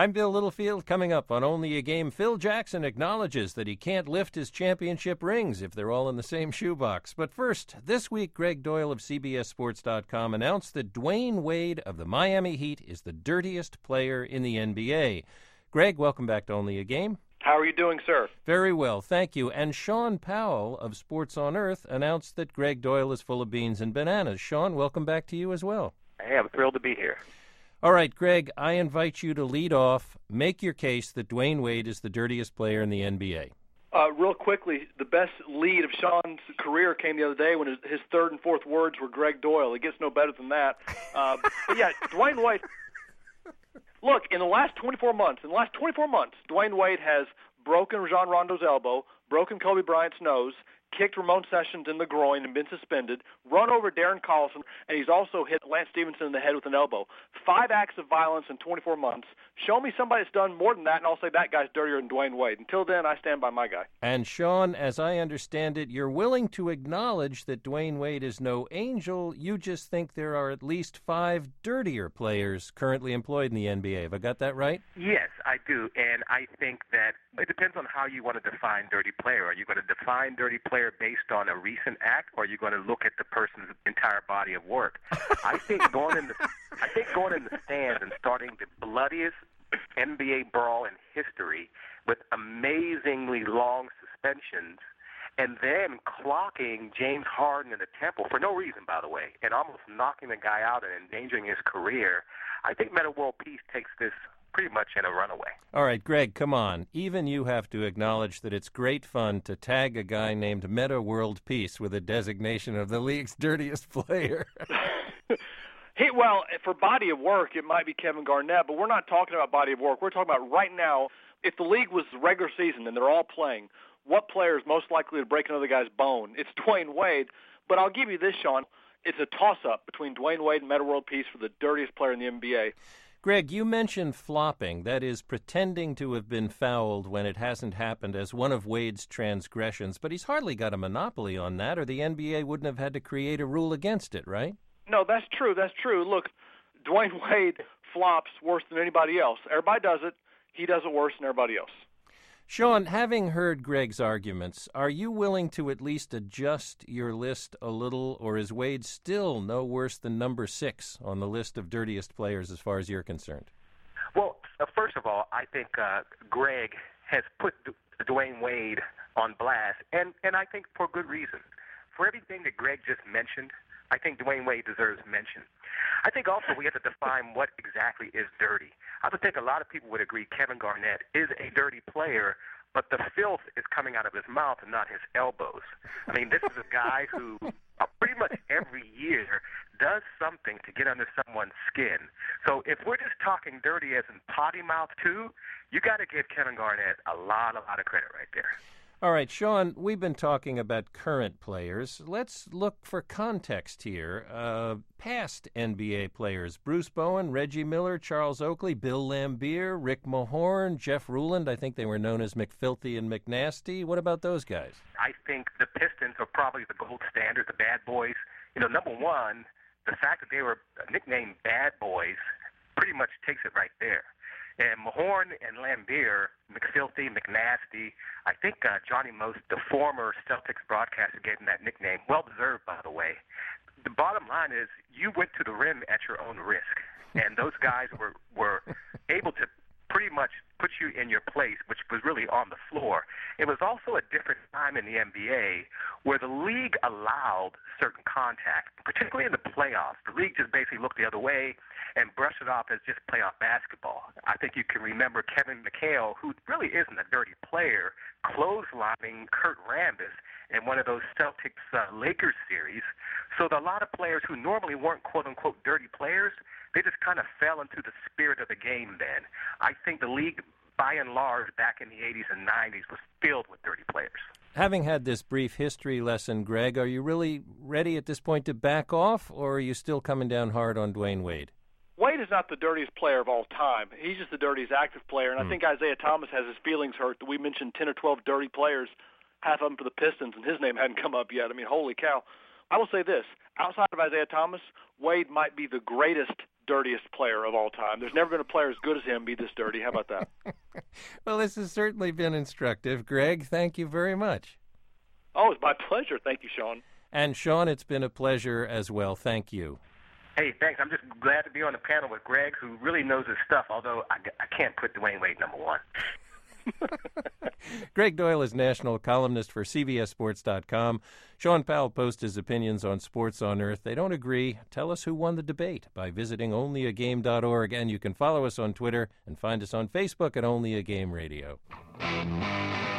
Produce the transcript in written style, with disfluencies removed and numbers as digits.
I'm Bill Littlefield. Coming up on Only a Game, Phil Jackson acknowledges that he can't lift his championship rings if they're all in the same shoebox. But first, this week, Greg Doyle of CBSSports.com announced that Dwayne Wade of the Miami Heat is the dirtiest player in the NBA. Greg, welcome back to Only a Game. How are you doing, sir? Very well, thank you. And Sean Powell of Sports on Earth announced that Greg Doyle is full of beans and bananas. Sean, welcome back to you as well. Hey, I'm thrilled to be here. All right, Greg, I invite you to lead off. Make your case that Dwayne Wade is the dirtiest player in the NBA. Real quickly, the best lead of Sean's career came the other day when his third and fourth words were Greg Doyle. It gets no better than that. But yeah, Dwayne Wade. Look, in the last 24 months, Dwayne Wade has broken Rajon Rondo's elbow, broken Kobe Bryant's nose, kicked Ramon Sessions in the groin and been suspended, run over Darren Collison, and he's also hit Lance Stevenson in the head with an elbow. 5 acts of violence in 24 months. Show me somebody that's done more than that, and I'll say that guy's dirtier than Dwayne Wade. Until then, I stand by my guy. And, Sean, as I understand it, you're willing to acknowledge that Dwayne Wade is no angel. You just think there are at least 5 dirtier players currently employed in the NBA. Have I got that right? Yes, I do. And I think that it depends on how you want to define dirty player. Are you going to define dirty player based on a recent act, or are you going to look at the person's entire body of work? I think going in the stands and starting the bloodiest NBA brawl in history with amazingly long suspensions, and then clocking James Harden in the temple for no reason, by the way, and almost knocking the guy out and endangering his career. I think Metta World Peace takes this pretty much in a runaway. All right, Greg, come on. Even you have to acknowledge that it's great fun to tag a guy named Metta World Peace with a designation of the league's dirtiest player. Well, for body of work, it might be Kevin Garnett, but we're not talking about body of work. We're talking about right now, if the league was regular season and they're all playing, what player is most likely to break another guy's bone? It's Dwayne Wade. But I'll give you this, Sean. It's a toss-up between Dwayne Wade and Metta World Peace for the dirtiest player in the NBA. Greg, you mentioned flopping, that is, pretending to have been fouled when it hasn't happened as one of Wade's transgressions, but he's hardly got a monopoly on that, or the NBA wouldn't have had to create a rule against it, right? No, that's true. Look, Dwayne Wade flops worse than anybody else. Everybody does it. He does it worse than everybody else. Sean, having heard Greg's arguments, are you willing to at least adjust your list a little, or is Wade still no worse than number 6 on the list of dirtiest players as far as you're concerned? Well, first of all, I think Greg has put Dwayne Wade on blast, and I think for good reason. For everything that Greg just mentioned, I think Dwayne Wade deserves mention. I think also we have to define what exactly is dirty. I would think a lot of people would agree Kevin Garnett is a dirty player, but the filth is coming out of his mouth and not his elbows. I mean, this is a guy who pretty much every year does something to get under someone's skin. So if we're just talking dirty as in potty mouth too, you got to give Kevin Garnett a lot of credit right there. All right, Sean, we've been talking about current players. Let's look for context here. Past NBA players, Bruce Bowen, Reggie Miller, Charles Oakley, Bill Laimbeer, Rick Mahorn, Jeff Ruland. I think they were known as McFilthy and McNasty. What about those guys? I think the Pistons are probably the gold standard, the bad boys. You know, number one, the fact that they were nicknamed bad boys pretty much takes it right there. And Mahorn and Laimbeer, McFilthy, McNasty, I think Johnny Most, the former Celtics broadcaster, gave him that nickname. Well-deserved, by the way. The bottom line is you went to the rim at your own risk. And those guys were able to pretty much put you in your place, which was really on the floor. It was also a different time in the NBA where the league allowed certain contact, particularly in the playoffs. The league just basically looked the other way and brushed it off as just playoff basketball. I think you can remember Kevin McHale, who really isn't a dirty player, clotheslining Kurt Rambis in one of those Celtics-Lakers series. So a lot of players who normally weren't quote-unquote dirty players, they just kind of fell into the spirit of the game then. I think the league, by and large, back in the 80s and 90s, was filled with dirty players. Having had this brief history lesson, Greg, are you really ready at this point to back off, or are you still coming down hard on Dwayne Wade? Wade is not the dirtiest player of all time. He's just the dirtiest active player, and I think Isaiah Thomas has his feelings hurt that we mentioned 10 or 12 dirty players, half of them for the Pistons, and his name hadn't come up yet. I mean, holy cow. I will say this. Outside of Isaiah Thomas, Wade might be the greatest dirtiest player of all time. There's never been a player as good as him be this dirty. How about that? Well, this has certainly been instructive. Greg, thank you very much. Oh, it's my pleasure. Thank you, Sean. And Sean, it's been a pleasure as well. Thank you. Hey, thanks. I'm just glad to be on the panel with Greg, who really knows his stuff, although I can't put Dwayne Wade number one. Greg Doyel is national columnist for CBSSports.com. Sean Powell posts his opinions on Sports on Earth. They don't agree. Tell us who won the debate by visiting onlyagame.org. And you can follow us on Twitter and find us on Facebook at Only a Game Radio.